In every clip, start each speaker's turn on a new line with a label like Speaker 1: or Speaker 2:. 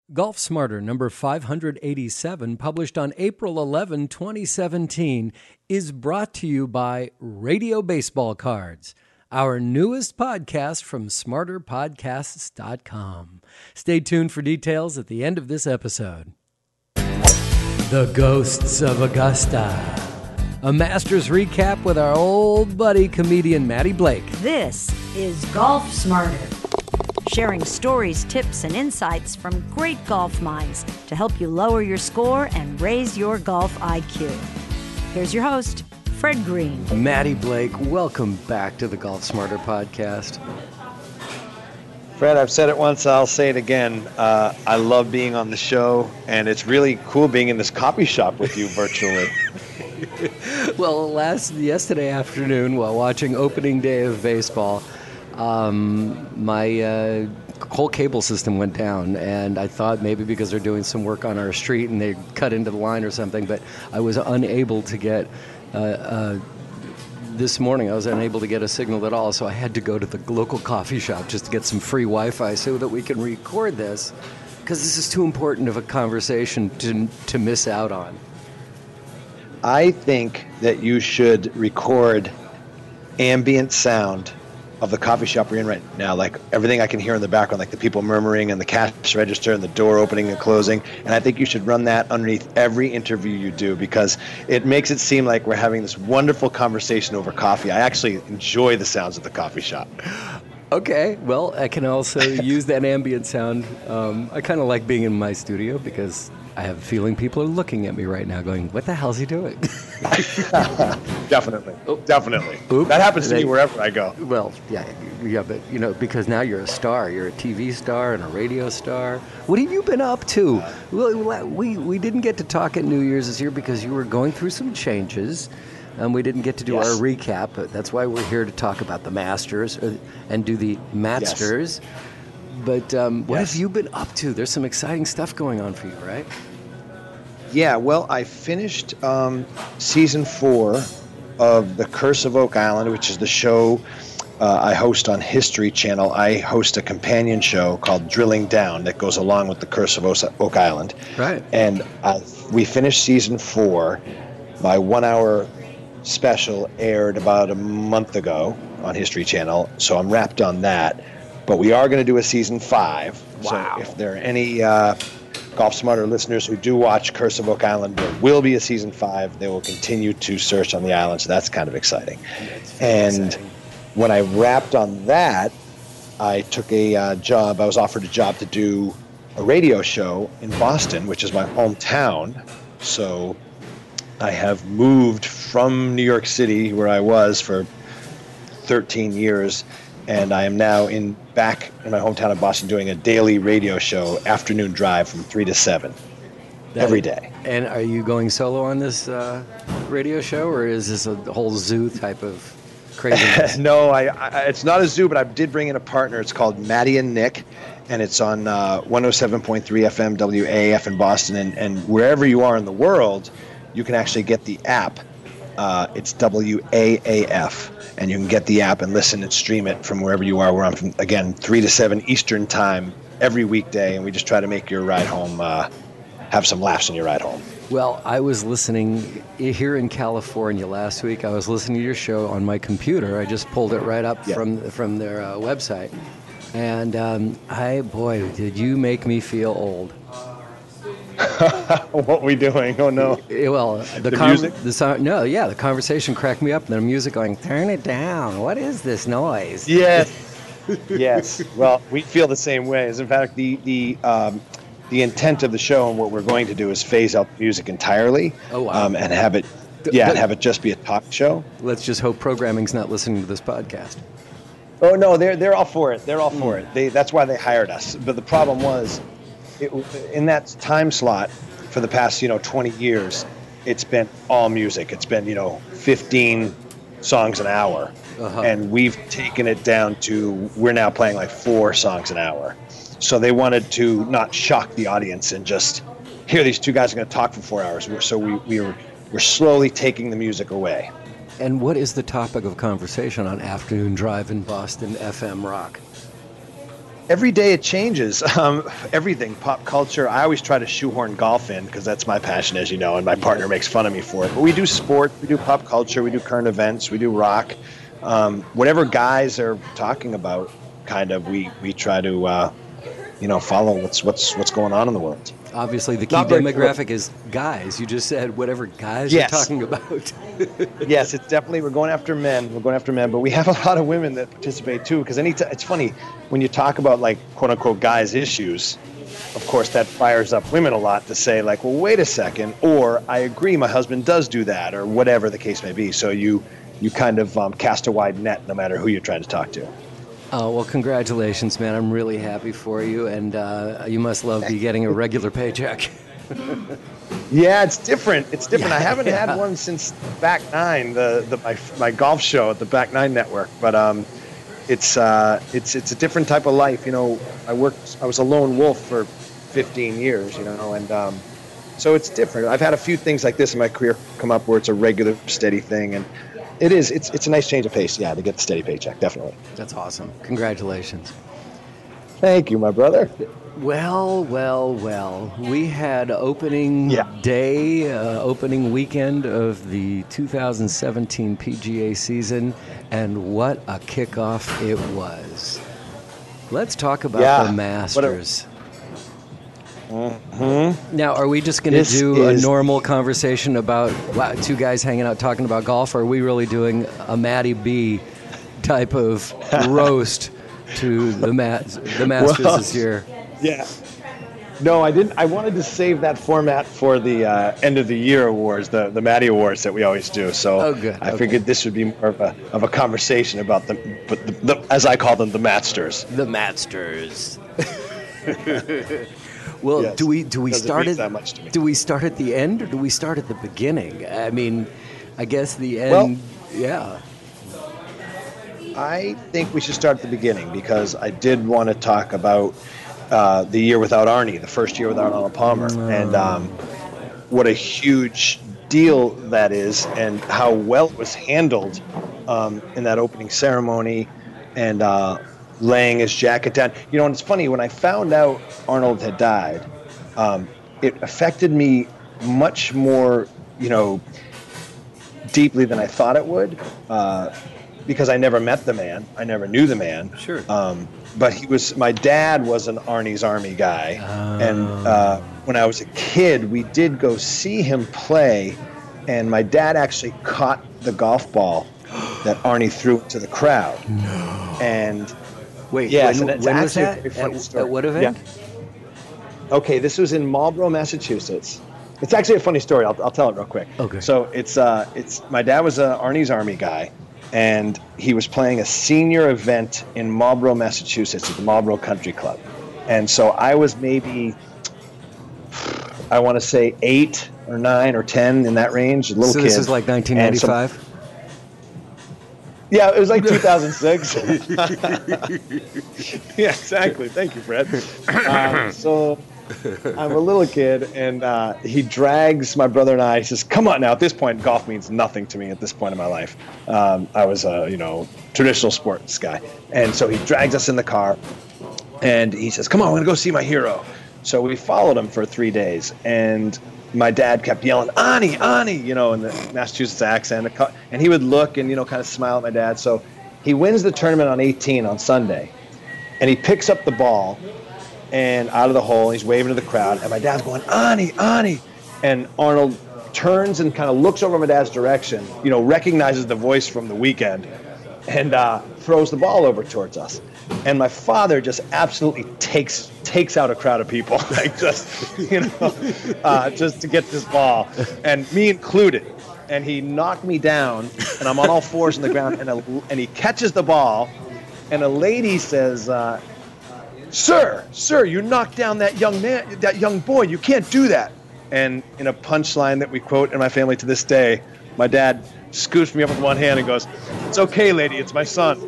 Speaker 1: Golf Smarter number 587, published on April 11, 2017, is brought to you by Radio Baseball Cards, our newest podcast from smarterpodcasts.com. Stay tuned for details at the end of this episode. The Ghosts of Augusta, a Masters recap with our old buddy comedian Matty Blake.
Speaker 2: This is Golf Smarter, sharing stories, tips, and insights from great golf minds to help you lower your score and raise your golf IQ. Here's your host, Fred Green.
Speaker 1: Matty Blake, welcome back to the Golf Smarter podcast.
Speaker 3: Fred, I've said it once, I'll say it again. I love being on the show, and it's really cool being in this coffee shop with you virtually.
Speaker 1: Well, yesterday afternoon, while watching opening day of baseball, my whole cable system went down, and I thought maybe because they're doing some work on our street and they cut into the line or something, but I was unable to get this morning I was unable to get a signal at all, so I had to go to the local coffee shop just to get some free Wi-Fi so that we can record this, because this is too important of a conversation to miss out on.
Speaker 3: I think that you should record ambient sound of the coffee shop we're in right now, like everything I can hear in the background, like the people murmuring and the cash register and the door opening and closing. And I think you should run that underneath every interview you do, because it makes it seem like we're having this wonderful conversation over coffee. I actually enjoy the sounds of the coffee shop.
Speaker 1: Okay, well, I can also use that ambient sound. I kind of like being in my studio because I have a feeling people are looking at me right now going, what the hell's he doing?
Speaker 3: Definitely.
Speaker 1: Oop.
Speaker 3: Definitely.
Speaker 1: Oop.
Speaker 3: That happens to me wherever I go.
Speaker 1: Well, yeah, but, because now you're a star. You're a TV star and a radio star. What have you been up to? Well, we didn't get to talk at New Year's this year because you were going through some changes. We didn't get to do our recap, but that's why we're here to talk about the Masters and do the Matsters. Yes. But what have you been up to? There's some exciting stuff going on for you, right?
Speaker 3: Yeah, well, I finished season 4 of The Curse of Oak Island, which is the show I host on History Channel. I host a companion show called Drilling Down that goes along with The Curse of Oak Island.
Speaker 1: Right.
Speaker 3: And we finished season 4. My 1-hour special aired about a month ago on History Channel, so I'm wrapped on that. But we are going to do a season 5.
Speaker 1: Wow.
Speaker 3: So if there are any Golf Smarter listeners who do watch Curse of Oak Island, there will be a season 5. They will continue to search on the island, so that's kind of exciting. And when I wrapped on that, I took a job. I was offered a job to do a radio show in Boston, which is my hometown. So I have moved from New York City, where I was for 13 years, and I am now back in my hometown of Boston doing a daily radio show, afternoon drive from 3 to 7 every day.
Speaker 1: And are you going solo on this radio show, or is this a whole zoo type of craziness?
Speaker 3: No, it's not a zoo, but I did bring in a partner. It's called Maddie and Nick, and it's on 107.3 FM WAAF in Boston. And wherever you are in the world, you can actually get the app. It's WAAF, and you can get the app and listen and stream it from wherever you are, where I'm from, again, 3 to 7 Eastern time every weekday, and we just try to make your ride home, have some laughs on your ride home.
Speaker 1: Well, I was listening here in California last week. I was listening to your show on my computer. I just pulled it right up from their website. And, boy, did you make me feel old.
Speaker 3: What are we doing? Oh, no.
Speaker 1: Well,
Speaker 3: the music?
Speaker 1: The conversation cracked me up. And the music going, turn it down. What is this noise?
Speaker 3: Yes. Yes. Well, we feel the same way. As in fact, the intent of the show and what we're going to do is phase out music entirely.
Speaker 1: Oh, wow.
Speaker 3: And have it, have it just be a talk show.
Speaker 1: Let's just hope programming's not listening to this podcast.
Speaker 3: Oh, no, they're all for it. They're all for it. That's why they hired us. But the problem was, in that time slot for the past 20 years, it's been all music. It's been 15 songs an hour, and we've taken it down to we're now playing like 4 songs an hour. So they wanted to not shock the audience and just here these two guys are going to talk for 4 hours. So we're slowly taking the music away.
Speaker 1: And what is the topic of conversation on Afternoon Drive in Boston FM Rock?
Speaker 3: every day it changes. Everything, pop culture. I always try to shoehorn golf in because that's my passion, as you know, and my partner makes fun of me for it. But we do sport, we do pop culture, we do current events, we do rock. Whatever guys are talking about, kind of, we try to follow what's going on in the world.
Speaker 1: Obviously, the key demographic is guys. You just said whatever guys are talking about.
Speaker 3: Yes, it's definitely, we're going after men. But we have a lot of women that participate too. Because it's funny when you talk about, like, quote unquote guys' issues. Of course, that fires up women a lot to say, like, well, wait a second, or I agree, my husband does do that, or whatever the case may be. So you kind of cast a wide net, no matter who you're trying to talk to.
Speaker 1: Oh, well, congratulations, man. I'm really happy for you, and you must love getting a regular paycheck.
Speaker 3: Yeah, it's different. I haven't had one since Back Nine, my golf show at the Back Nine Network. But it's a different type of life. I was a lone wolf for 15 years, and so it's different. I've had a few things like this in my career come up where it's a regular, steady thing, and it's a nice change of pace, to get the steady paycheck, definitely.
Speaker 1: That's awesome. Congratulations.
Speaker 3: Thank you, my brother.
Speaker 1: Well. We had opening day, opening weekend of the 2017 PGA season, and what a kickoff it was. Let's talk about the Masters. Now, are we just going to do a normal conversation about two guys hanging out talking about golf, or are we really doing a Matty B type of roast to the Masters this year?
Speaker 3: Yeah. No, I didn't. I wanted to save that format for the end of the year awards, the Matty Awards that we always do. So I figured this would be more of a conversation about the as I call them, the Matsters.
Speaker 1: The Matsters. Well, yes, do we start at the end, or do we start at the beginning? I mean, I guess the end. Well,
Speaker 3: I think we should start at the beginning, because I did want to talk about the year without Arnie, the first year without Arnold Palmer, and what a huge deal that is, and how well it was handled in that opening ceremony, and laying his jacket down. And it's funny, when I found out Arnold had died, it affected me much more, deeply than I thought it would, because I never met the man. I never knew the man.
Speaker 1: Sure.
Speaker 3: But my dad was an Arnie's Army guy. And when I was a kid, we did go see him play, and my dad actually caught the golf ball that Arnie threw to the crowd.
Speaker 1: No.
Speaker 3: And
Speaker 1: wait,
Speaker 3: yes,
Speaker 1: when was that? At what event?
Speaker 3: Yeah. Okay, this was in Marlborough, Massachusetts. It's actually a funny story. I'll tell it real quick.
Speaker 1: Okay.
Speaker 3: So it's my dad was a Arnie's Army guy, and he was playing a senior event in Marlborough, Massachusetts at the Marlborough Country Club. And so I was maybe, I want to say 8 or 9 or 10, in that range, a little kid.
Speaker 1: So this is like 1995?
Speaker 3: Yeah, it was like 2006. Yeah, exactly. Thank you, Fred. So I'm a little kid, and he drags my brother and I. He says, "Come on now." At this point, golf means nothing to me at this point in my life. I was a traditional sports guy, and so he drags us in the car, and he says, "Come on, we're gonna go see my hero." So we followed him for 3 days, and my dad kept yelling, "Ani, Ani," in the Massachusetts accent, and he would look and kind of smile at my dad. So he wins the tournament on 18 on Sunday, and he picks up the ball and out of the hole, and he's waving to the crowd, and my dad's going, "Ani, Ani," and Arnold turns and kind of looks over my dad's direction, recognizes the voice from the weekend, and throws the ball over towards us. And my father just absolutely takes out a crowd of people, like just to get this ball, and me included. And he knocked me down, and I'm on all fours on the ground, and he catches the ball, and a lady says, Sir, you knocked down that young man, that young boy. You can't do that." And in a punchline that we quote in my family to this day, my dad scoops me up with one hand and goes, "It's okay, lady, it's my son."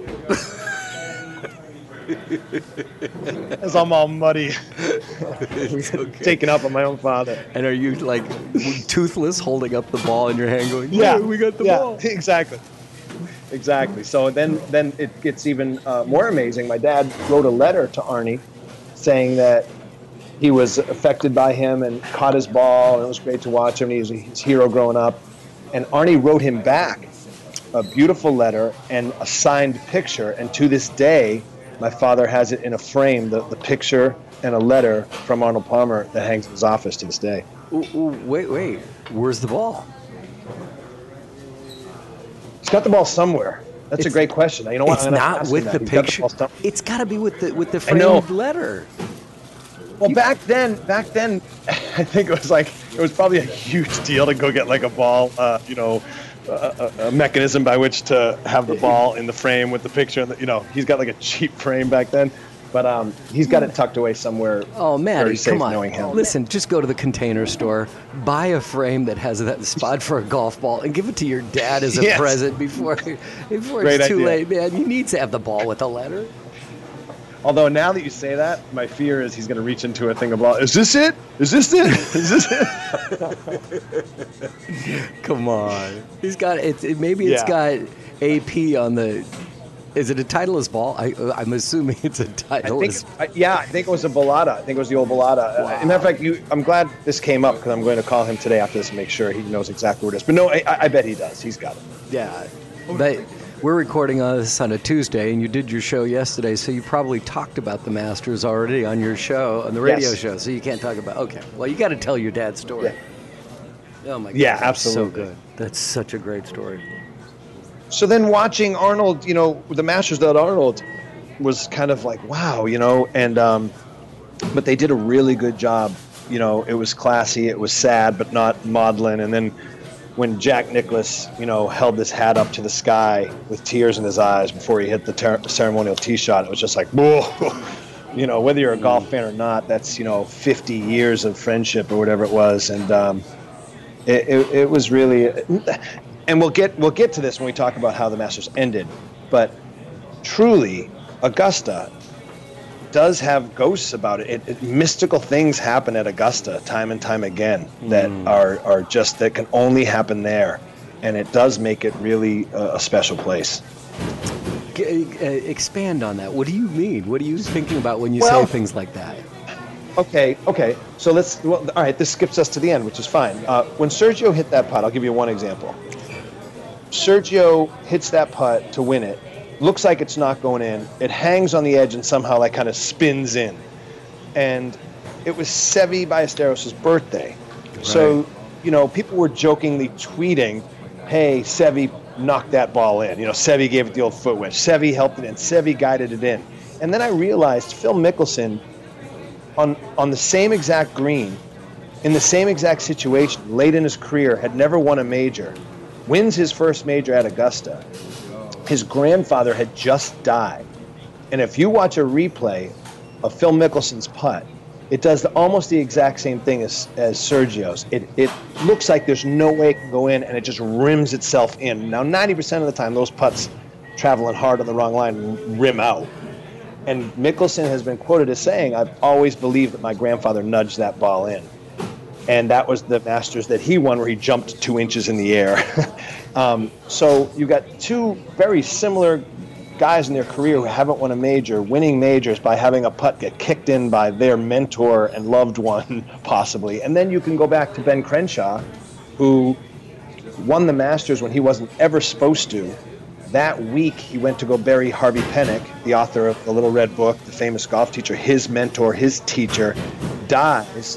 Speaker 3: As I'm all muddy, taken up on my own father.
Speaker 1: And are you like toothless, holding up the ball in your hand, going, "Yeah, we got the ball"?
Speaker 3: Exactly. exactly. So then it gets even more amazing. My dad wrote a letter to Arnie saying that he was affected by him and caught his ball, and it was great to watch him. He was his hero growing up. And Arnie wrote him back a beautiful letter and a signed picture. And to this day, my father has it in a frame, the picture and a letter from Arnold Palmer that hangs in his office to this day.
Speaker 1: Ooh, wait. Where's the ball?
Speaker 3: He's got the ball somewhere. That's a great question. You know what?
Speaker 1: It's not with the picture. It's got to be with the framed letter.
Speaker 3: Well, back then, I think it was probably a huge deal to go get like a ball, a mechanism by which to have the ball in the frame with the picture. He's got like a cheap frame back then, but he's got it tucked away somewhere.
Speaker 1: Oh, Maddie, come on.
Speaker 3: Knowing him.
Speaker 1: Listen, just go to the Container Store, buy a frame that has that spot for a golf ball, and give it to your dad as a present before it's too late, man. You need to have the ball with a letter.
Speaker 3: Although now that you say that, my fear is he's going to reach into a thing of ball. Is this it? Is this it? Is this
Speaker 1: it? Come on. He's got it. It's got AP on the. Is it a Titleist ball? I'm assuming it's a Titleist.
Speaker 3: I think it was a Bellata. I think it was the old Bellata. Wow. As a matter of fact, I'm glad this came up because I'm going to call him today after this and make sure he knows exactly what it is. But no, I bet he does. He's got it.
Speaker 1: Yeah. But we're recording this on a Tuesday, and you did your show yesterday, so you probably talked about the Masters already on your show, on the radio show, so you can't talk about. Okay, well, you got to tell your dad's story.
Speaker 3: Yeah.
Speaker 1: Oh my God,
Speaker 3: absolutely.
Speaker 1: So good. That's such a great story.
Speaker 3: So then watching Arnold, the Masters without Arnold was kind of like, wow, and but they did a really good job. It was classy, it was sad, but not maudlin, and then when Jack Nicklaus, held his hat up to the sky with tears in his eyes before he hit the ceremonial tee shot, it was just like, whoa. Whether you're a golf fan or not, that's, 50 years of friendship or whatever it was. And it was really, and we'll get to this when we talk about how the Masters ended, but truly, Augusta does have ghosts about it. Mystical things happen at Augusta time and time again that are just, that can only happen there. And it does make it really a special place.
Speaker 1: Expand on that. What do you mean? What are you thinking about when you say things like that?
Speaker 3: Okay. So all right, this skips us to the end, which is fine. When Sergio hit that putt, I'll give you one example. Sergio hits that putt to win it. Looks like it's not going in. It hangs on the edge and somehow kind of spins in. And it was Seve Ballesteros' birthday. Right. So, people were jokingly tweeting, hey, Seve knocked that ball in. Seve gave it the old foot wedge. Seve helped it in. Seve guided it in. And then I realized Phil Mickelson, on the same exact green, in the same exact situation, late in his career, had never won a major, wins his first major at Augusta. His grandfather had just died. And if you watch a replay of Phil Mickelson's putt, it does almost the exact same thing as Sergio's. It looks like there's no way it can go in, and it just rims itself in. Now, 90% of the time, those putts traveling hard on the wrong line rim out. And Mickelson has been quoted as saying, I've always believed that my grandfather nudged that ball in. And that was the Masters that he won, where he jumped 2 inches in the air. So you got two very similar guys in their career who haven't won a major, winning majors by having a putt get kicked in by their mentor and loved one, possibly. And then you can go back to Ben Crenshaw, who won the Masters when he wasn't ever supposed to. That week, he went to go bury Harvey Penick, the author of The Little Red Book, the famous golf teacher. His mentor, his teacher, dies.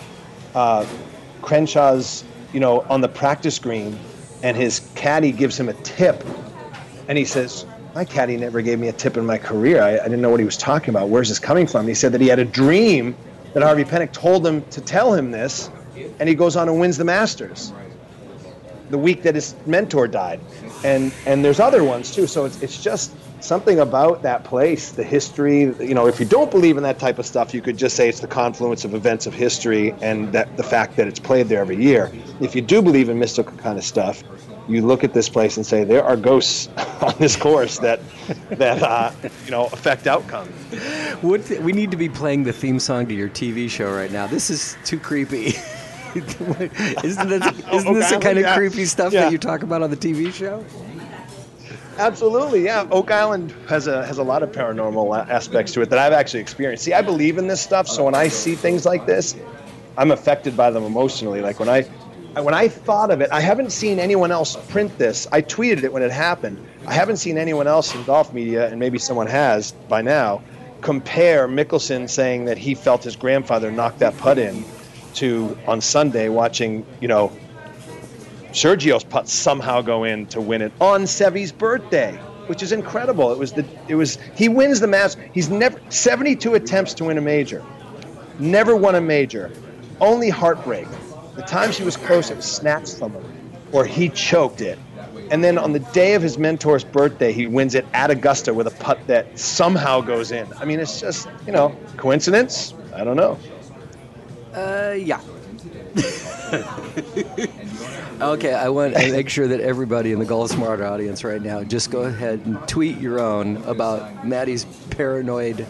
Speaker 3: Crenshaw's, on the practice green, and his caddy gives him a tip, and he says, my caddy never gave me a tip in my career. I didn't know what he was talking about. Where's this coming from? And he said that he had a dream that Harvey Penick told him to tell him this, and he goes on and wins the Masters the week that his mentor died. And there's other ones too. So it's just something about that place, the history. If you don't believe in that type of stuff, you could just say it's the confluence of events of history and that the fact that it's played there every year. If you do believe in mystical kind of stuff, you look at this place and say there are ghosts on this course that affect outcome.
Speaker 1: We need to be playing the theme song to your TV show right now. This is too creepy. Isn't this the kind of creepy stuff that you talk about on the TV show?
Speaker 3: Absolutely, yeah. Oak Island has a lot of paranormal aspects to it that I've actually experienced. See, I believe in this stuff, so when I see things like this, I'm affected by them emotionally. Like when I thought of it, I haven't seen anyone else print this. I tweeted it when it happened. I haven't seen anyone else in golf media, and maybe someone has by now, compare Mickelson saying that he felt his grandfather knock that putt in to on Sunday watching, Sergio's putt somehow go in to win it on Seve's birthday, which is incredible. He wins the Masters. He's never 72 attempts to win a major. Never won a major. Only heartbreak. The time she was close, it was snatched from him, or he choked it. And then on the day of his mentor's birthday, he wins it at Augusta with a putt that somehow goes in. I mean, it's just, coincidence? I don't know.
Speaker 1: Yeah. Okay, I want to make sure that everybody in the Golf Smarter audience right now, just go ahead and tweet your own about Maddie's paranormal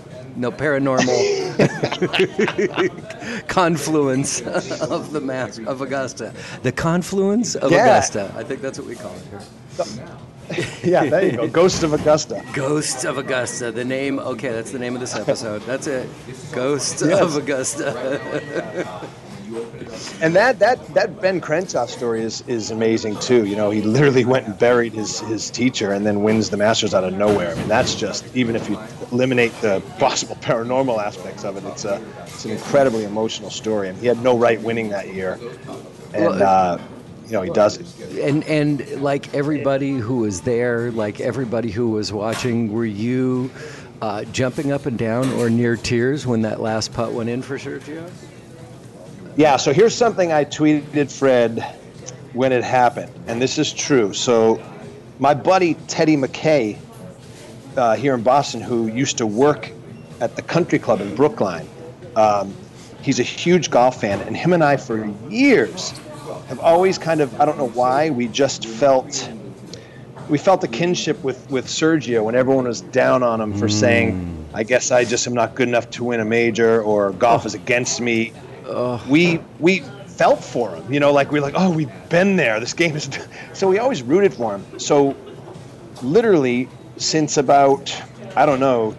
Speaker 1: confluence of Augusta. The confluence of Augusta. I think that's what we call it here.
Speaker 3: Yeah, there you go. Ghosts of Augusta.
Speaker 1: Ghosts of Augusta. The name, okay, that's the name of this episode. That's it. Ghosts of Augusta.
Speaker 3: And that Ben Crenshaw story is amazing too. He literally went and buried his teacher and then wins the Masters out of nowhere. I mean, that's just, even if you eliminate the possible paranormal aspects of it, it's an incredibly emotional story. And he had no right winning that year, and he does it.
Speaker 1: And like everybody who was there, like everybody who was watching, were you jumping up and down or near tears when that last putt went in for Sergio?
Speaker 3: Yeah, so here's something I tweeted Fred when it happened, and this is true. So my buddy Teddy McKay here in Boston, who used to work at the country club in Brookline, he's a huge golf fan, and him and I for years have always kind of, I don't know why, we felt a kinship with Sergio when everyone was down on him for saying, I guess I just am not good enough to win a major, or golf is against me. We felt for him, like we're like, oh, we've been there. This game is, so we always rooted for him. So literally since about, I don't know,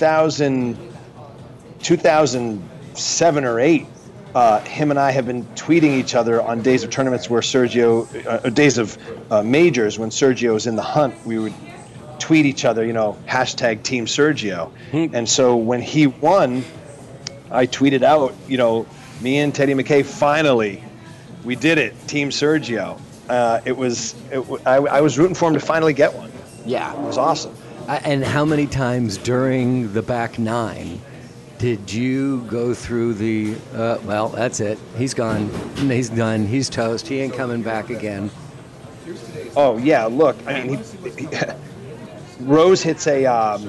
Speaker 3: 2007 or 8, him and I have been tweeting each other on days of tournaments where days of majors when Sergio was in the hunt. We would tweet each other, hashtag Team Sergio. And so when he won, I tweeted out, me and Teddy McKay, finally, we did it, Team Sergio. I was rooting for him to finally get one.
Speaker 1: Yeah.
Speaker 3: It was awesome.
Speaker 1: And how many times during the back 9 did you go through the, well, that's it. He's gone. He's done. He's toast. He ain't coming back again.
Speaker 3: Oh, yeah, look, I mean, Rose hits a,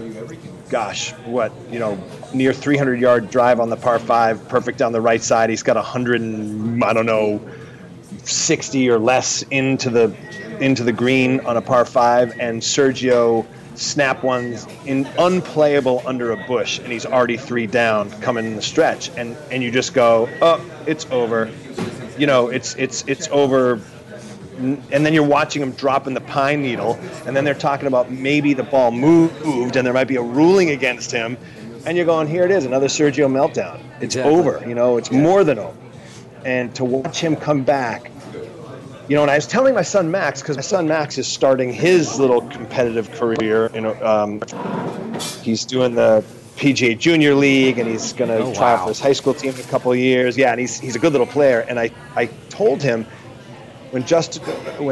Speaker 3: near 300-yard drive on the par 5, perfect down the right side. He's got 60 or less into the green on a par 5, and Sergio snap ones in unplayable under a bush, and he's already 3 down coming in the stretch, and you just go, oh, it's over. It's over. And then you're watching him drop in the pine needle, and then they're talking about maybe the ball moved and there might be a ruling against him. And you're going, here it is, another Sergio meltdown. It's over, it's more than over. And to watch him come back, and I was telling my son Max, because my son Max is starting his little competitive career. He's doing the PGA Junior League, and he's going to try out for his high school team in a couple of years. Yeah, and he's a good little player. And I told him when Justin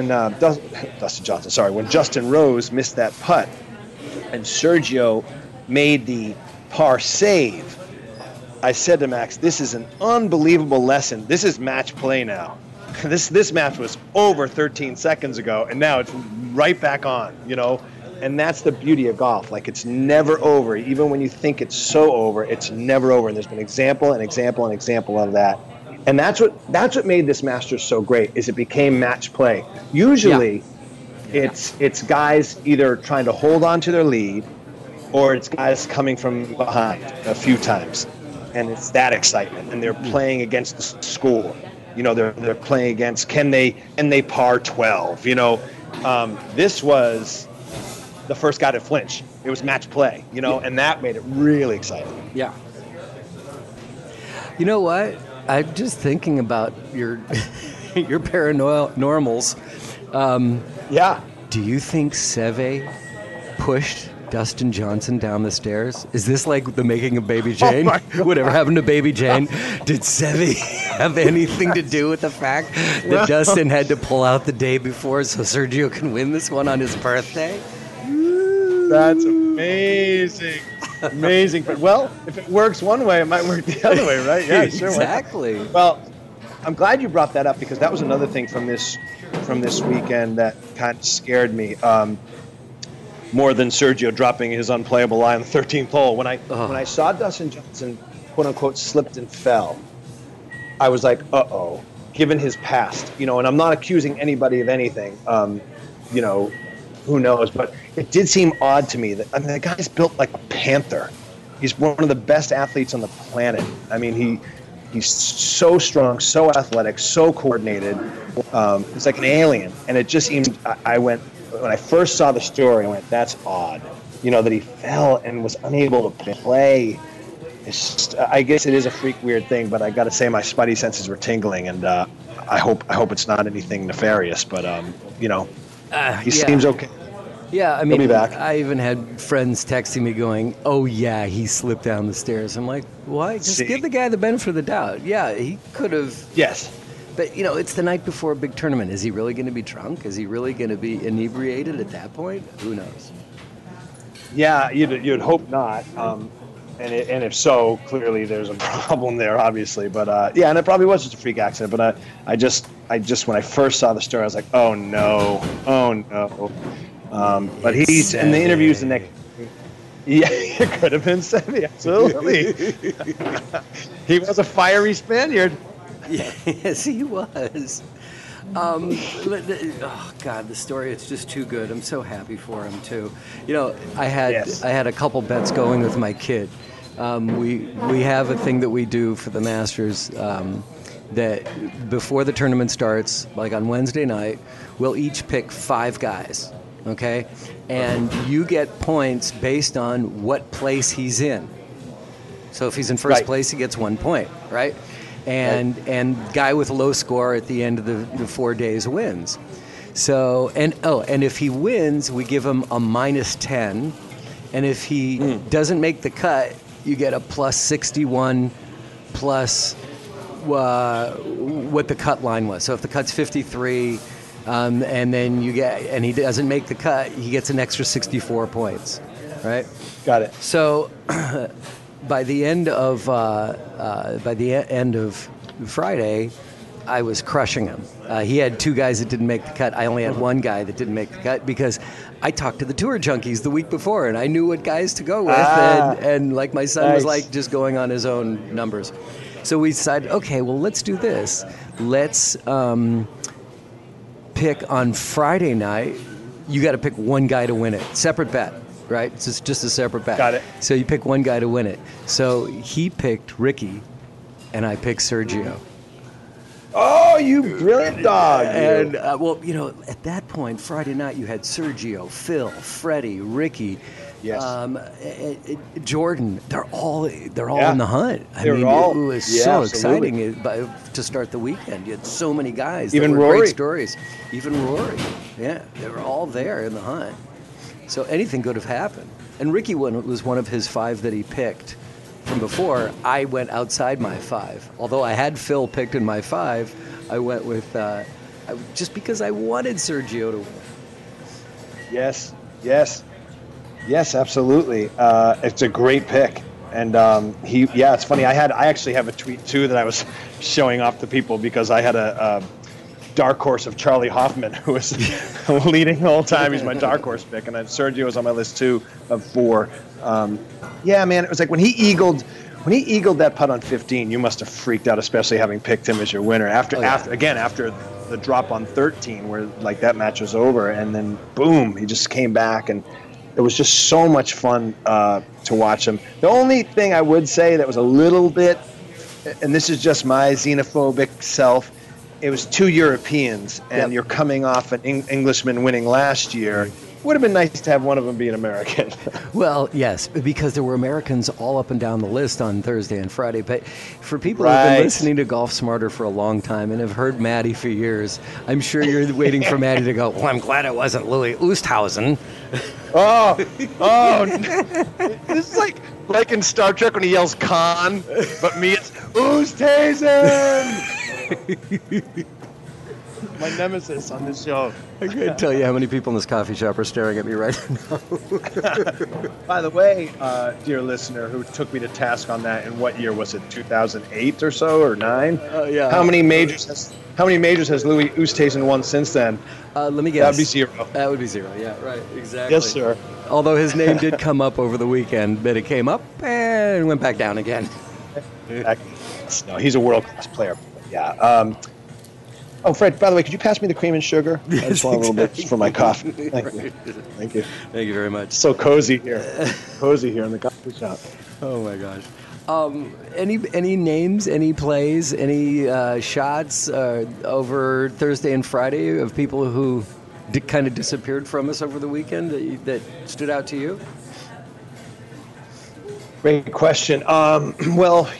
Speaker 3: Rose missed that putt, and Sergio made the par save, I said to Max, this is an unbelievable lesson. This is match play now. This match was over 13 seconds ago, and now it's right back on, And that's the beauty of golf. Like, it's never over. Even when you think it's so over, it's never over. And there's been example and example and example of that. And that's what made this Masters so great, is it became match play. Usually, it's guys either trying to hold on to their lead, or it's guys coming from behind a few times, and it's that excitement. And they're playing against the score. They're playing against, can they par 12? This was the first guy to flinch. It was match play, and that made it really exciting.
Speaker 1: Yeah. You know what? I'm just thinking about your your paranormals.
Speaker 3: Yeah.
Speaker 1: Do you think Seve pushed Dustin Johnson down the stairs? Is this like the making of Baby Jane? Whatever happened to Baby Jane? Did Seve have anything to do with the fact that Dustin had to pull out the day before so Sergio can win this one on his birthday?
Speaker 3: That's amazing. Amazing. But, well, if it works one way, it might work the other way, right? Yeah, sure.
Speaker 1: Exactly.
Speaker 3: Well, I'm glad you brought that up because that was another thing from this weekend that kind of scared me. More than Sergio dropping his unplayable lie on the 13th hole. When I saw Dustin Johnson, quote unquote, slipped and fell, I was like, uh-oh, given his past, and I'm not accusing anybody of anything, who knows, but it did seem odd to me that, the guy's built like a panther. He's one of the best athletes on the planet. I mean, he's so strong, so athletic, so coordinated. He's like an alien. And it just seemed, when I first saw the story, I went, that's odd. That he fell and was unable to play. It's just, I guess it is a freak weird thing, but I got to say my spidey senses were tingling, and I hope it's not anything nefarious, but he seems okay.
Speaker 1: Yeah, I
Speaker 3: He'll be
Speaker 1: mean,
Speaker 3: back.
Speaker 1: I even had friends texting me going, oh yeah, he slipped down the stairs. I'm like, why? Just give the guy the benefit of the doubt. Yeah, he could have.
Speaker 3: Yes.
Speaker 1: But, it's the night before a big tournament. Is he really going to be drunk? Is he really going to be inebriated at that point? Who knows?
Speaker 3: Yeah, you'd hope not. And if so, clearly there's a problem there, obviously. But, and it probably was just a freak accident. But I just when I first saw the story, I was like, oh, no. But he's in the interviews the next. Yeah, it could have been Seve, absolutely. He was a fiery Spaniard.
Speaker 1: Yes, he was. Oh God, the story, it's just too good. I'm so happy for him too. I had a couple bets going with my kid. We have a thing that we do for the Masters that before the tournament starts, like on Wednesday night, we'll each pick 5 guys, okay? And you get points based on what place he's in. So if he's in first place, he gets 1 point, right? And guy with a low score at the end of the 4 days wins. So and if he wins, we give him a -10, and if he doesn't make the cut, you get a +61 plus what the cut line was. So if the cut's 53, and then and he doesn't make the cut, he gets an extra 64 points, right?
Speaker 3: Got it.
Speaker 1: So. By the end of Friday, I was crushing him. He had 2 guys that didn't make the cut. I only had 1 guy that didn't make the cut because I talked to the tour junkies the week before, and I knew what guys to go with. And like my son was like just going on his own numbers. So we decided, okay, well, let's do this. Let's pick on Friday night. You got to pick 1 guy to win it. Separate bet. Right? It's just a separate bet.
Speaker 3: Got it.
Speaker 1: So you pick 1 guy to win it. So he picked Ricky, and I picked Sergio.
Speaker 3: Oh, you brilliant dog!
Speaker 1: And at that point, Friday night, you had Sergio, Phil, Freddie, Ricky, Jordan. They're all in the hunt. It was so exciting to start the weekend. You had so many guys.
Speaker 3: Even
Speaker 1: that were
Speaker 3: Rory.
Speaker 1: Great stories. Even Rory. Yeah, they were all there in the hunt. So anything could have happened. And Ricky was one of his 5 that he picked from before. I went outside my 5. Although I had Phil picked in my 5, I went with just because I wanted Sergio to win.
Speaker 3: Yes, absolutely. It's a great pick. And it's funny. I actually have a tweet too that I was showing off to people because I had a dark horse of Charlie Hoffman, who was leading the whole time. He's my dark horse pick, and then Sergio was on my list too of 4. Man, it was like when he eagled that putt on 15, you must have freaked out, especially having picked him as your winner after the drop on 13, where like that match was over, and then boom, he just came back, and it was just so much fun to watch him. The only thing I would say that was a little bit, and this is just my xenophobic self, it was 2 Europeans, and you're coming off an Englishman winning last year, would have been nice to have one of them be an American.
Speaker 1: Well, yes, because there were Americans all up and down the list on Thursday and Friday. But for people who've
Speaker 3: Right.
Speaker 1: been listening to Golf Smarter for a long time and have heard Maddie for years, I'm sure you're waiting for Maddie to go, well, I'm glad it wasn't Louis Oosthuizen.
Speaker 3: Oh, this is like in Star Trek when he yells Khan, but me it's Oosthuizen. My nemesis on this show.
Speaker 1: I can't tell you how many people in this coffee shop are staring at me right now.
Speaker 3: By the way, dear listener, who took me to task on that, in what year was it? 2008 or so, or 9?
Speaker 1: Yeah.
Speaker 3: How many majors has Louis Oosthuizen won since then?
Speaker 1: Let me guess.
Speaker 3: That'd be 0.
Speaker 1: That would be 0. Yeah, right. Exactly.
Speaker 3: Yes, sir.
Speaker 1: Although his name did come up over the weekend, but it came up and went back down again.
Speaker 3: No, he's a world-class player. Yeah. Oh, Fred, by the way, could you pass me the cream and sugar? I just want a little bit for my coffee. Thank you. Thank you.
Speaker 1: Thank you very much.
Speaker 3: So cozy here. Cozy here in the coffee shop.
Speaker 1: Oh my gosh. Any names, any plays, any shots over Thursday and Friday of people who kind of disappeared from us over the weekend that stood out to you?
Speaker 3: Great question. Well,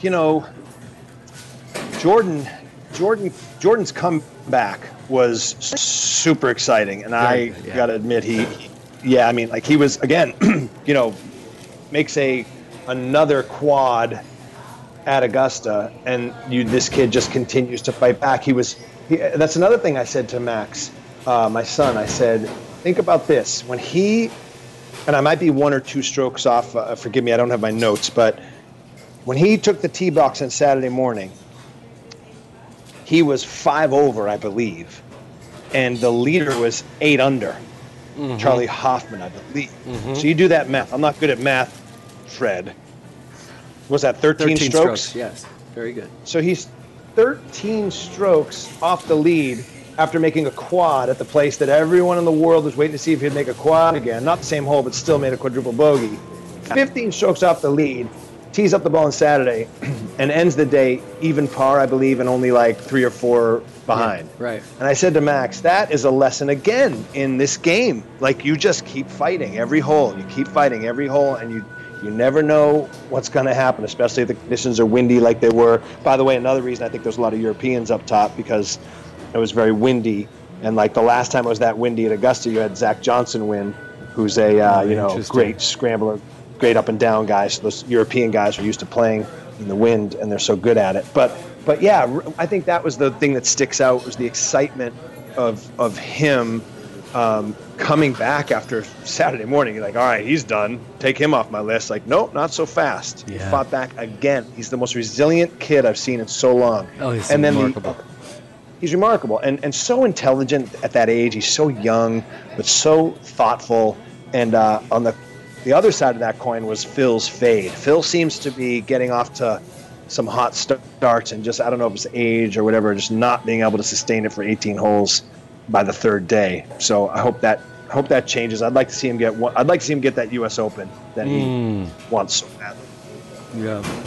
Speaker 3: Jordan's comeback was super exciting, and I got to admit he was again, makes another quad at Augusta, and this kid just continues to fight back. That's another thing I said to Max, my son. I said, think about this. When and I might be 1 or 2 strokes off, forgive me, I don't have my notes, but when he took the tee box on Saturday morning, he was 5 over, I believe, and the leader was 8 under. Mm-hmm. Charlie Hoffman, I believe. Mm-hmm. So you do that math. I'm not good at math, Fred. Was that 13 strokes?
Speaker 1: Yes, very good.
Speaker 3: So he's 13 strokes off the lead after making a quad at the place that everyone in the world was waiting to see if he'd make a quad again. Not the same hole, but still made a quadruple bogey. 15 strokes off the lead. Tees up the ball on Saturday and ends the day even par, I believe, and only like 3 or 4 behind.
Speaker 1: Yeah, right.
Speaker 3: And I said to Max, that is a lesson again in this game. Like, you just keep fighting every hole. You keep fighting every hole, and you never know what's going to happen, especially if the conditions are windy like they were. By the way, another reason I think there's a lot of Europeans up top, because it was very windy. And like the last time it was that windy at Augusta, you had Zach Johnson win, who's a great scrambler. Great up and down guys. So those European guys are used to playing in the wind, and they're so good at it. But yeah, I think that was the thing that sticks out, was the excitement of him coming back after Saturday morning. You're like, all right, he's done. Take him off my list. Like, nope, not so fast. Yeah. He fought back again. He's the most resilient kid I've seen in so long.
Speaker 1: Oh, he's remarkable.
Speaker 3: He's remarkable and so intelligent at that age. He's so young, but so thoughtful. And on the other side of that coin was Phil's fade. Phil seems to be getting off to some hot starts, and just, I don't know if it's age or whatever, just not being able to sustain it for 18 holes by the 3rd day. So I hope that changes. I'd like to see him get that U.S. Open that he wants so badly.
Speaker 1: Yeah.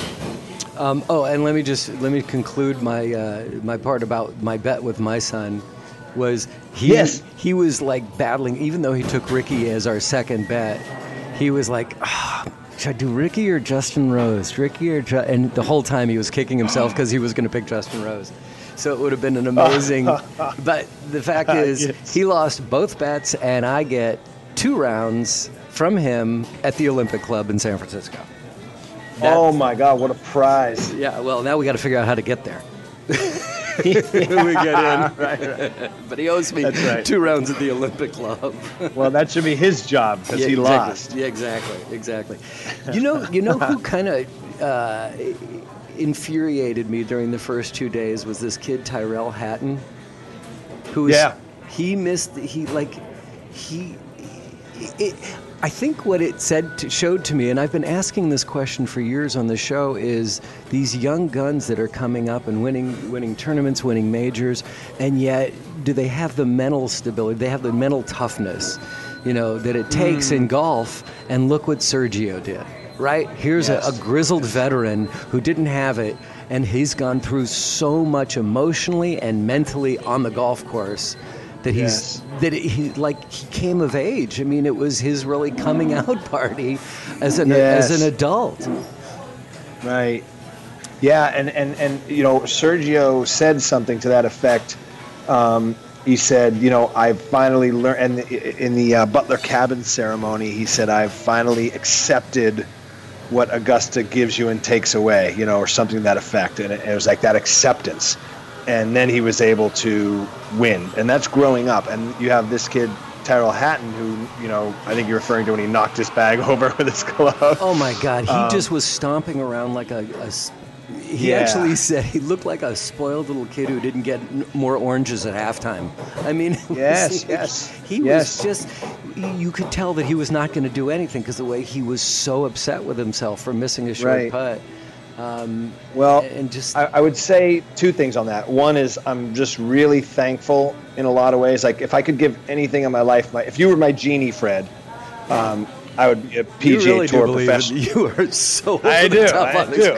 Speaker 1: And let me conclude my part about my bet with my son. Was he was like battling, even though he took Ricky as our second bet. He was like, should I do Ricky or Justin Rose? And the whole time he was kicking himself because he was going to pick Justin Rose. So it would have been an amazing. But the fact is, yes. He lost both bets, and I get 2 rounds from him at the Olympic Club in San Francisco.
Speaker 3: Oh my God, what a prize!
Speaker 1: Yeah, well, now we got to figure out how to get there. We get in. Right. But he owes me 2 rounds at the Olympic Club.
Speaker 3: Well, that should be his job, because he lost.
Speaker 1: Yeah, exactly. You know who kind of infuriated me during the first 2 days was this kid Tyrell Hatton, who was, I think what it showed to me, and I've been asking this question for years on the show, is these young guns that are coming up and winning tournaments, winning majors, and yet do they have the mental stability? They have the mental toughness, that it takes in golf. And look what Sergio did, right? Here's a grizzled veteran who didn't have it, and he's gone through so much emotionally and mentally on the golf course that
Speaker 3: Yes.
Speaker 1: he came of age. I mean, it was his really coming out party as an adult.
Speaker 3: Right. Yeah, and Sergio said something to that effect. He said, I've finally learned, and in the Butler Cabin ceremony, he said, I've finally accepted what Augusta gives you and takes away, or something to that effect. And it was like that acceptance. And then he was able to win. And that's growing up. And you have this kid, Tyrell Hatton, who, I think you're referring to when he knocked his bag over with his glove.
Speaker 1: Oh, my God. He just was stomping around like he actually said he looked like a spoiled little kid who didn't get more oranges at halftime. I mean, he was just, you could tell that he was not going to do anything because the way he was so upset with himself for missing a short putt.
Speaker 3: I would say two things on that. One is I'm just really thankful in a lot of ways. Like if I could give anything in my life, if you were my genie, Fred, I would be a PGA Tour professional.
Speaker 1: You are so
Speaker 3: I do.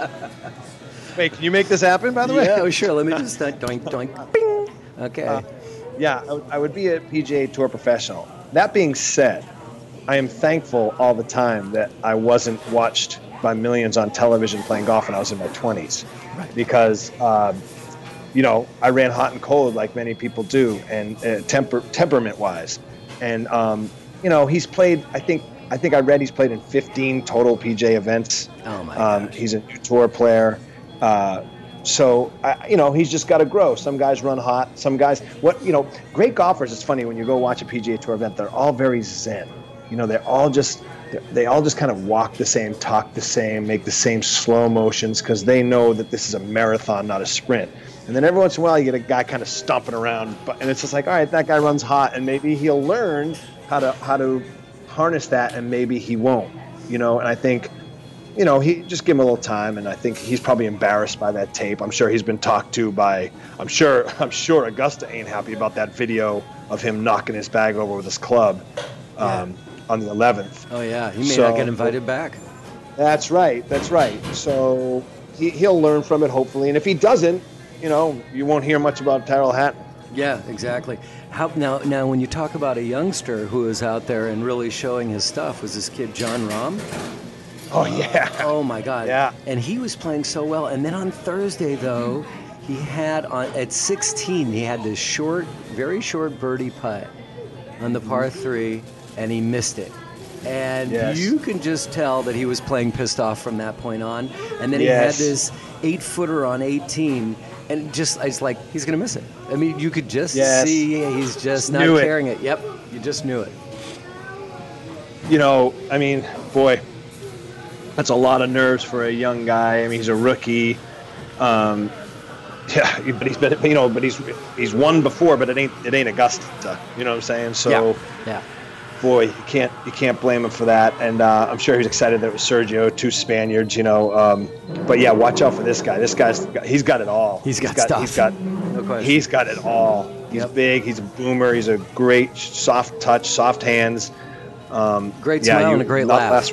Speaker 3: Wait, can you make this happen, by the way?
Speaker 1: Yeah, sure. Let me just doink, doink, bing. Okay.
Speaker 3: I would be a PGA Tour professional. That being said, I am thankful all the time that I wasn't watched by millions on television playing golf when I was in my 20s. Right. Because, I ran hot and cold like many people do, and temperament-wise. And, he's played, I think I read he's played in 15 total PGA events.
Speaker 1: Oh, my gosh.
Speaker 3: He's a new tour player. So he's just got to grow. Some guys run hot. Some guys, great golfers. It's funny when you go watch a PGA Tour event, they're all very zen. They all just kind of walk the same, talk the same, make the same slow motions because they know that this is a marathon, not a sprint. And then every once in a while, you get a guy kind of stomping around, and it's just like, all right, that guy runs hot, and maybe he'll learn how to harness that, and maybe he won't. And I think. He just give him a little time, and I think he's probably embarrassed by that tape. I'm sure he's been talked to by. I'm sure Augusta ain't happy about that video of him knocking his bag over with his club on the 11th.
Speaker 1: Oh yeah, he may not get invited back.
Speaker 3: That's right. So he'll learn from it hopefully, and if he doesn't, you won't hear much about Tyrell Hatton.
Speaker 1: Yeah, exactly. Now, when you talk about a youngster who is out there and really showing his stuff, was this kid Jon Rahm?
Speaker 3: Oh, yeah.
Speaker 1: Oh, my God.
Speaker 3: Yeah.
Speaker 1: And he was playing so well. And then on Thursday, though, he had, at 16, he had this very short birdie putt on the par 3, and he missed it. And you can just tell that he was playing pissed off from that point on. And then he had this 8-footer on 18, and it's like, he's going to miss it. I mean, you could just see he's just not carrying it. Yep, you just knew it.
Speaker 3: Boy. That's a lot of nerves for a young guy. I mean, he's a rookie. But he's won before, but it ain't Augusta. You know what I'm saying? So, boy, you can't blame him for that. And I'm sure he's excited that it was Sergio, 2 Spaniards. But yeah, watch out for this guy. He's got it all.
Speaker 1: He's got stuff.
Speaker 3: He's got it all. He's big. He's a boomer. He's a great soft touch, soft hands.
Speaker 1: Great smile and a great laugh.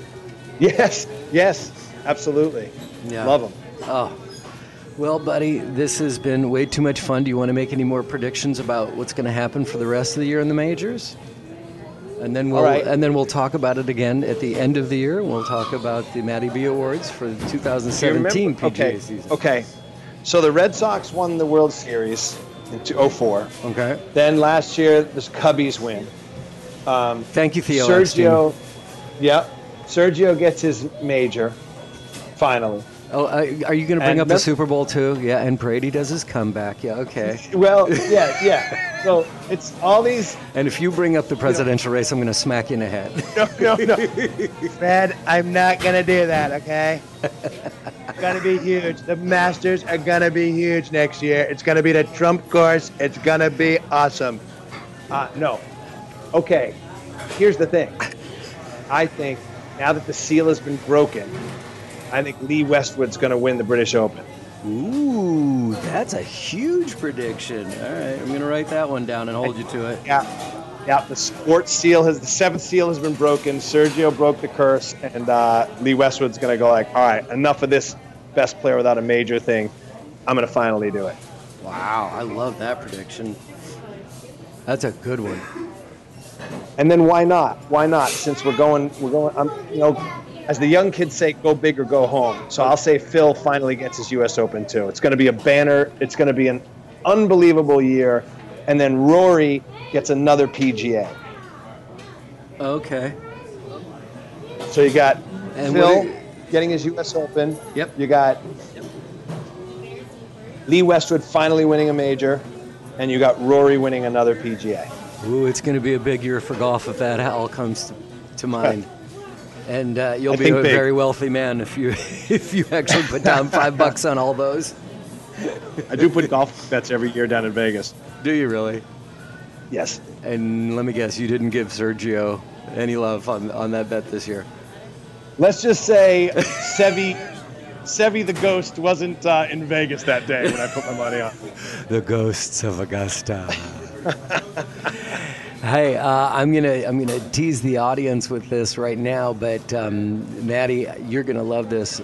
Speaker 3: Yes, absolutely.
Speaker 1: Yeah.
Speaker 3: Love him.
Speaker 1: Oh, well, buddy, this has been way too much fun. Do you want to make any more predictions about what's going to happen for the rest of the year in the majors? And then we'll talk about it again at the end of the year. We'll talk about the Matty B Awards for the 2017 PGA season.
Speaker 3: Okay. So the Red Sox won the World Series in 2004.
Speaker 1: Okay.
Speaker 3: Then last year, the Cubbies win.
Speaker 1: Thank you, Theo.
Speaker 3: Sergio. Yep. Sergio gets his major, finally.
Speaker 1: Oh, are you going to bring up the Super Bowl too? Yeah, and Brady does his comeback. Yeah, okay.
Speaker 3: Well, yeah. So it's all these.
Speaker 1: And if you bring up the presidential race, I'm going to smack you in the head.
Speaker 3: No. Fred, I'm not going to do that, okay? It's going to be huge. The Masters are going to be huge next year. It's going to be the Trump course. It's going to be awesome. No. Okay, here's the thing. I think now that the seal has been broken, I think Lee Westwood's going to win the British Open.
Speaker 1: Ooh, that's a huge prediction. All right, I'm going to write that one down and hold you to it.
Speaker 3: Yeah. The sports seal the 7th seal has been broken. Sergio broke the curse, and Lee Westwood's going to go like, all right, enough of this best player without a major thing. I'm going to finally do it.
Speaker 1: Wow, I love that prediction. That's a good one.
Speaker 3: And then why not? Why not? Since we're going. As the young kids say, go big or go home. So I'll say Phil finally gets his U.S. Open too. It's going to be a banner. It's going to be an unbelievable year. And then Rory gets another PGA.
Speaker 1: Okay.
Speaker 3: So you got
Speaker 1: And
Speaker 3: Phil getting his U.S. Open.
Speaker 1: Yep.
Speaker 3: You got Lee Westwood finally winning a major. And you got Rory winning another PGA.
Speaker 1: Ooh, it's going to be a big year for golf if that all comes to mind. And you'll be a very wealthy man if you actually put down $5 on all those.
Speaker 3: I do put golf bets every year down in Vegas.
Speaker 1: Do you really?
Speaker 3: Yes.
Speaker 1: And let me guess, you didn't give Sergio any love on that bet this year.
Speaker 3: Let's just say Seve the Ghost wasn't in Vegas that day when I put my money on.
Speaker 1: The ghosts of Augusta. Hey, I'm gonna tease the audience with this right now, but Maddie, you're gonna love this.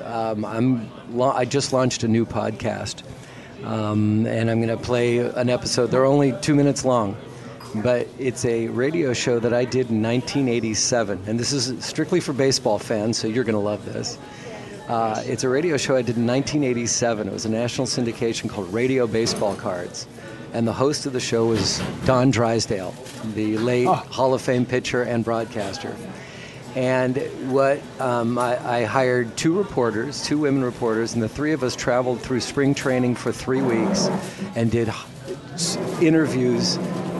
Speaker 1: I just launched a new podcast, and I'm gonna play an episode. They're only 2 minutes long, but it's a radio show that I did in 1987, and this is strictly for baseball fans, so you're gonna love this. It's a radio show I did in 1987. It was a national syndication called Radio Baseball Cards. And the host of the show was Don Drysdale, the late Hall of Fame pitcher and broadcaster. And I hired two women reporters, and the three of us traveled through spring training for 3 weeks and did interviews,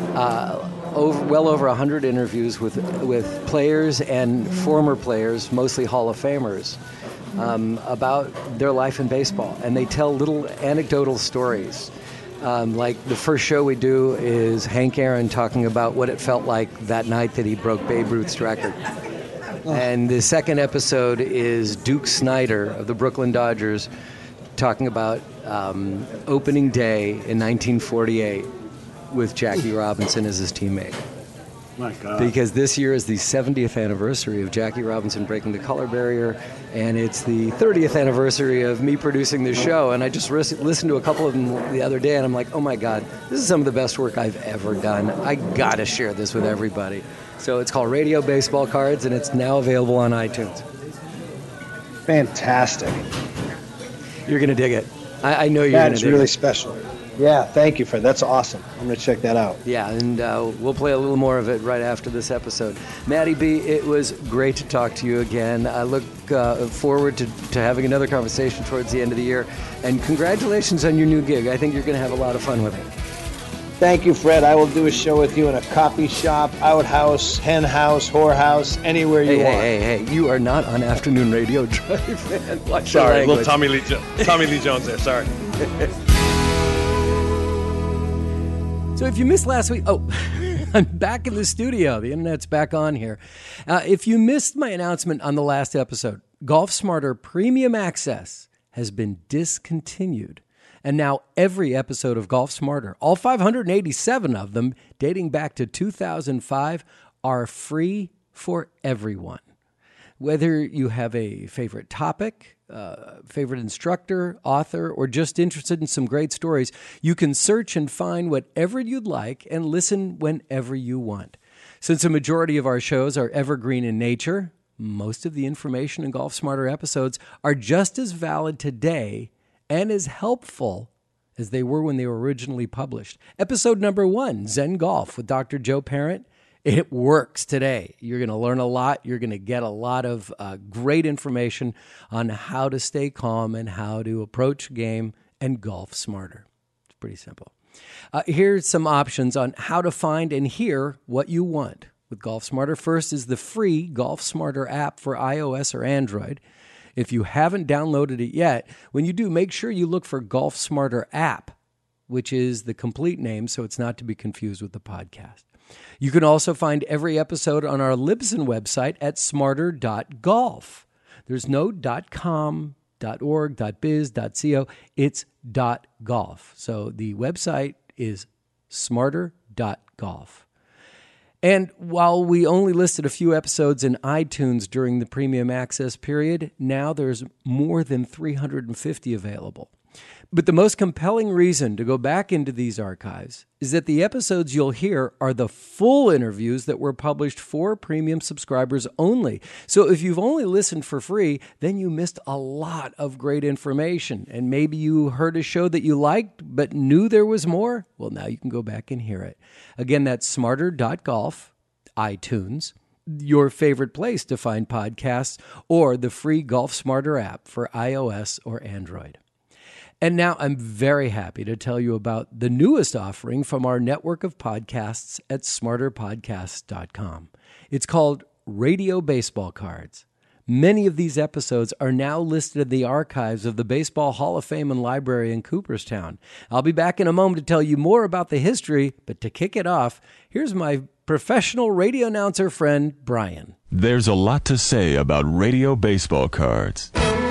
Speaker 1: well over 100 interviews with players and former players, mostly Hall of Famers, about their life in baseball. And they tell little anecdotal stories. Like the first show we do is Hank Aaron talking about what it felt like that night that he broke Babe Ruth's record. And the second episode is Duke Snider of the Brooklyn Dodgers talking about opening day in 1948 with Jackie Robinson as his teammate.
Speaker 4: My God.
Speaker 1: Because this year is the 70th anniversary of Jackie Robinson breaking the color barrier, and it's the 30th anniversary of me producing the show. And I just listened to a couple of them the other day, and I'm like, oh my God, this is some of the best work I've ever done. I gotta share this with everybody. So it's called Radio Baseball Cards, and it's now available on iTunes.
Speaker 3: Fantastic.
Speaker 1: You're gonna dig it. I know you're gonna dig it.
Speaker 3: That's really special. Yeah, thank you, Fred. That's awesome. I'm going to check that out.
Speaker 1: Yeah, and we'll play a little more of it right after this episode. Maddie B., it was great to talk to you again. I look forward to having another conversation towards the end of the year. And congratulations on your new gig. I think you're going to have a lot of fun with it.
Speaker 3: Thank you, Fred. I will do a show with you in a coffee shop, outhouse, hen house, whorehouse, anywhere you want.
Speaker 1: Hey, you are not on Afternoon Radio Drive, man. Watch
Speaker 3: sorry,
Speaker 1: your
Speaker 3: little Tommy Lee Jones there. Sorry.
Speaker 1: So if you missed last week, I'm back in the studio. The internet's back on here. If you missed my announcement on the last episode, Golf Smarter Premium Access has been discontinued. And now every episode of Golf Smarter, all 587 of them, dating back to 2005, are free for everyone. Whether you have a favorite topic, favorite instructor, author, or just interested in some great stories, you can search and find whatever you'd like and listen whenever you want. Since a majority of our shows are evergreen in nature, most of the information in Golf Smarter episodes are just as valid today and as helpful as they were when they were originally published. Episode number 1, Zen Golf with Dr. Joe Parent. It works today. You're going to learn a lot. You're going to get a lot of great information on how to stay calm and how to approach game and golf smarter. It's pretty simple. Here's some options on how to find and hear what you want with Golf Smarter. First is the free Golf Smarter app for iOS or Android. If you haven't downloaded it yet, when you do, make sure you look for Golf Smarter app, which is the complete name, so it's not to be confused with the podcast. You can also find every episode on our Libsyn website at smarter.golf. There's no .com, .org, .biz, .co. It's .golf. So the website is smarter.golf. And while we only listed a few episodes in iTunes during the premium access period, now there's more than 350 available. But the most compelling reason to go back into these archives is that the episodes you'll hear are the full interviews that were published for premium subscribers only. So if you've only listened for free, then you missed a lot of great information. And maybe you heard a show that you liked but knew there was more. Well, now you can go back and hear it. Again, that's smarter.golf, iTunes, your favorite place to find podcasts, or the free Golf Smarter app for iOS or Android. And now I'm very happy to tell you about the newest offering from our network of podcasts at smarterpodcasts.com. It's called Radio Baseball Cards. Many of these episodes are now listed in the archives of the Baseball Hall of Fame and Library in Cooperstown. I'll be back in a moment to tell you more about the history, but to kick it off, here's my professional radio announcer friend, Brian.
Speaker 4: There's a lot to say about Radio Baseball Cards.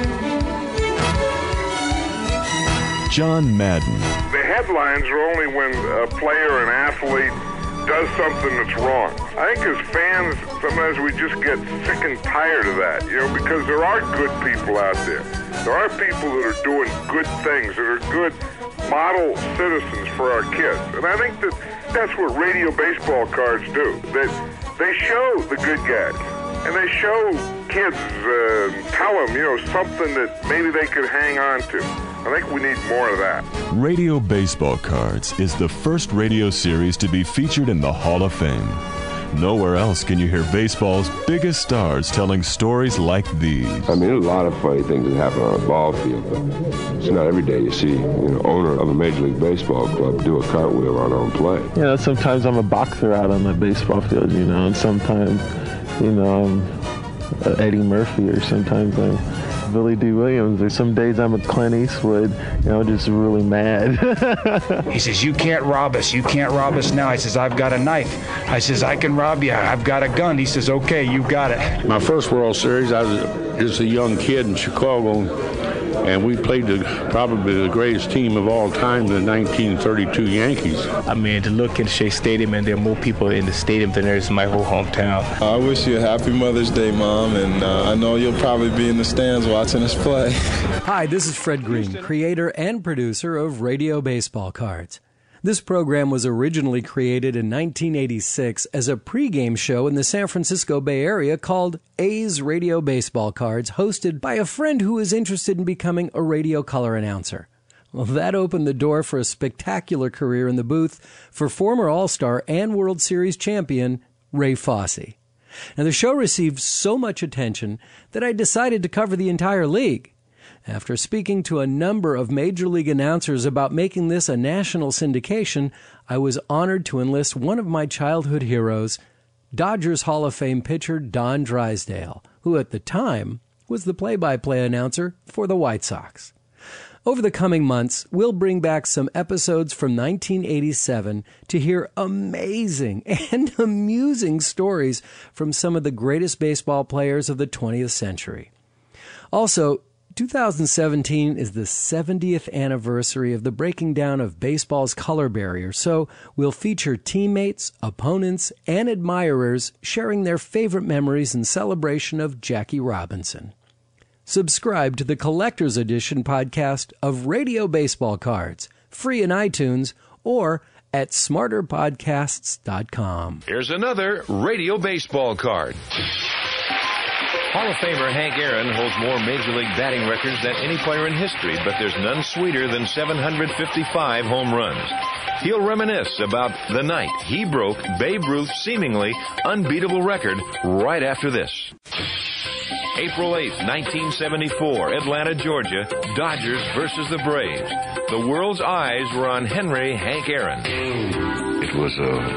Speaker 4: John Madden.
Speaker 5: The headlines are only when a player, an athlete, does something that's wrong. I think as fans, sometimes we just get sick and tired of that, because there are good people out there. There are people that are doing good things, that are good model citizens for our kids. And I think that's what Radio Baseball Cards do. They show the good guys. And they show kids, tell them, something that maybe they could hang on to. I think we need more of that.
Speaker 4: Radio Baseball Cards is the first radio series to be featured in the Hall of Fame. Nowhere else can you hear baseball's biggest stars telling stories like these.
Speaker 6: I mean, there's a lot of funny things that happen on a ball field, but it's not every day you see owner of a Major League Baseball club do a cartwheel on own play.
Speaker 7: Sometimes I'm a boxer out on the baseball field, and sometimes, I'm Eddie Murphy, or sometimes I'm Billy D. Williams, or some days I'm a Clint Eastwood, just really mad.
Speaker 8: He says, you can't rob us. You can't rob us now. I says, I've got a knife. I says, I can rob you. I've got a gun. He says, okay, you got it.
Speaker 9: My first World Series, I was just a young kid in Chicago, and we played probably the greatest team of all time, the 1932 Yankees.
Speaker 10: I mean, to look in Shea Stadium, and there are more people in the stadium than there is in my whole hometown.
Speaker 11: I wish you a happy Mother's Day, Mom, and I know you'll probably be in the stands watching us play.
Speaker 1: Hi, this is Fred Green, creator and producer of Radio Baseball Cards. This program was originally created in 1986 as a pregame show in the San Francisco Bay Area called A's Radio Baseball Cards, hosted by a friend who was interested in becoming a radio color announcer. Well, that opened the door for a spectacular career in the booth for former All-Star and World Series champion Ray Fosse. Now, the show received so much attention that I decided to cover the entire league. After speaking to a number of Major League announcers about making this a national syndication, I was honored to enlist one of my childhood heroes, Dodgers Hall of Fame pitcher Don Drysdale, who at the time was the play-by-play announcer for the White Sox. Over the coming months, we'll bring back some episodes from 1987 to hear amazing and amusing stories from some of the greatest baseball players of the 20th century. Also, 2017 is the 70th anniversary of the breaking down of baseball's color barrier, so we'll feature teammates, opponents, and admirers sharing their favorite memories in celebration of Jackie Robinson. Subscribe to the Collector's Edition podcast of Radio Baseball Cards, free in iTunes or at smarterpodcasts.com.
Speaker 12: Here's another Radio Baseball Card. Hall of Famer Hank Aaron holds more Major League batting records than any player in history, but there's none sweeter than 755 home runs. He'll reminisce about the night he broke Babe Ruth's seemingly unbeatable record right after this. April 8, 1974, Atlanta, Georgia, Dodgers versus the Braves. The world's eyes were on Henry Hank Aaron.
Speaker 6: It was,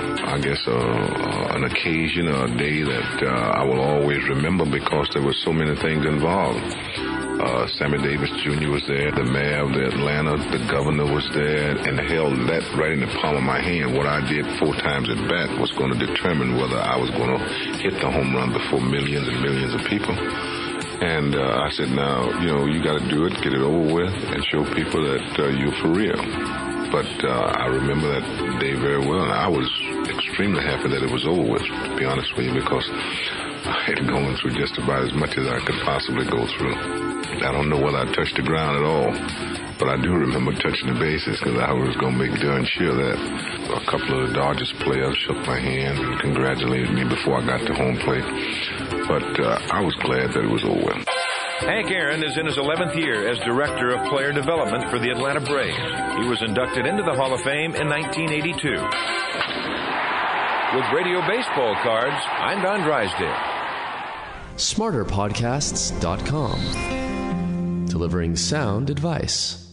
Speaker 6: an occasion, a day that I will always remember because there were so many things involved. Sammy Davis Jr. was there, the mayor of Atlanta, the governor was there, and held that right in the palm of my hand. What I did 4 times at bat was going to determine whether I was going to hit the home run before millions and millions of people. And I said, now, you got to do it, get it over with, and show people that you're for real. But I remember that day very well, and I was extremely happy that it was over with, to be honest with you, because I had gone through just about as much as I could possibly go through. I don't know whether I touched the ground at all. But I do remember touching the bases because I was going to make darn sure that a couple of the Dodgers players shook my hand and congratulated me before I got to home plate. But I was glad that it was over.
Speaker 12: Hank Aaron is in his 11th year as Director of Player Development for the Atlanta Braves. He was inducted into the Hall of Fame in 1982. With Radio Baseball Cards, I'm Don Drysdale.
Speaker 13: SmarterPodcasts.com. Delivering sound advice.